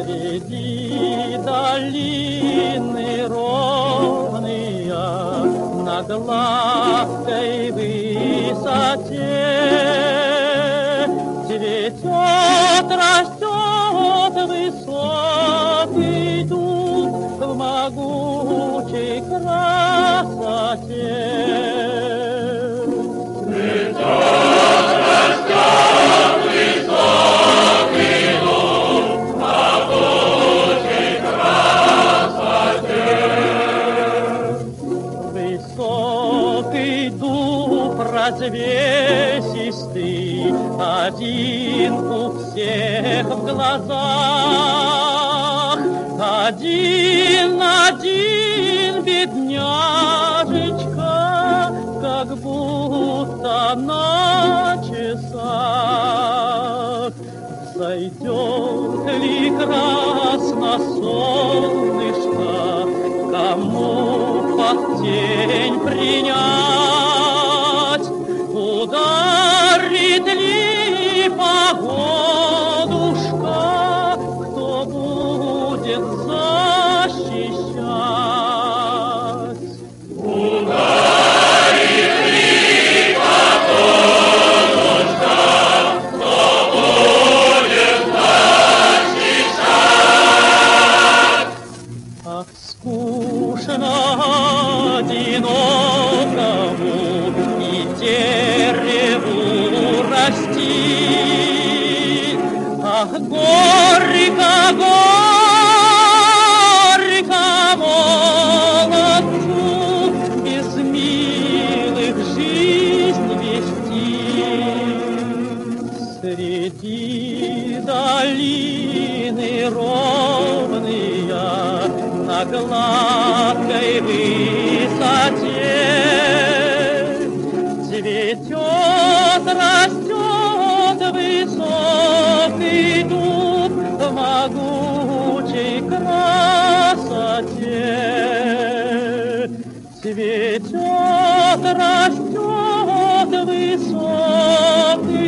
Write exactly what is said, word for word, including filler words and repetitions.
Среди долины ровные, на гладкой высоте цветет, растет высокий дуб в могучей красоте. Высокий дуб развесистый, один у всех в глазах, один, один бедняжечка, как будто на часах. Сойдет ли красно солнышко, кому под тень принять? Ударит ли погодушка, кто будет защищать? Ударит ли погодушка, кто будет защищать? Ах, скучно одинокому и дереву расти, ах, горько, горько молодцу без милых жизнь вести. Среди долины ровные, на гладкой высоте цветет, растет высокий дуб в могучей красоте. Цветет, растет высокий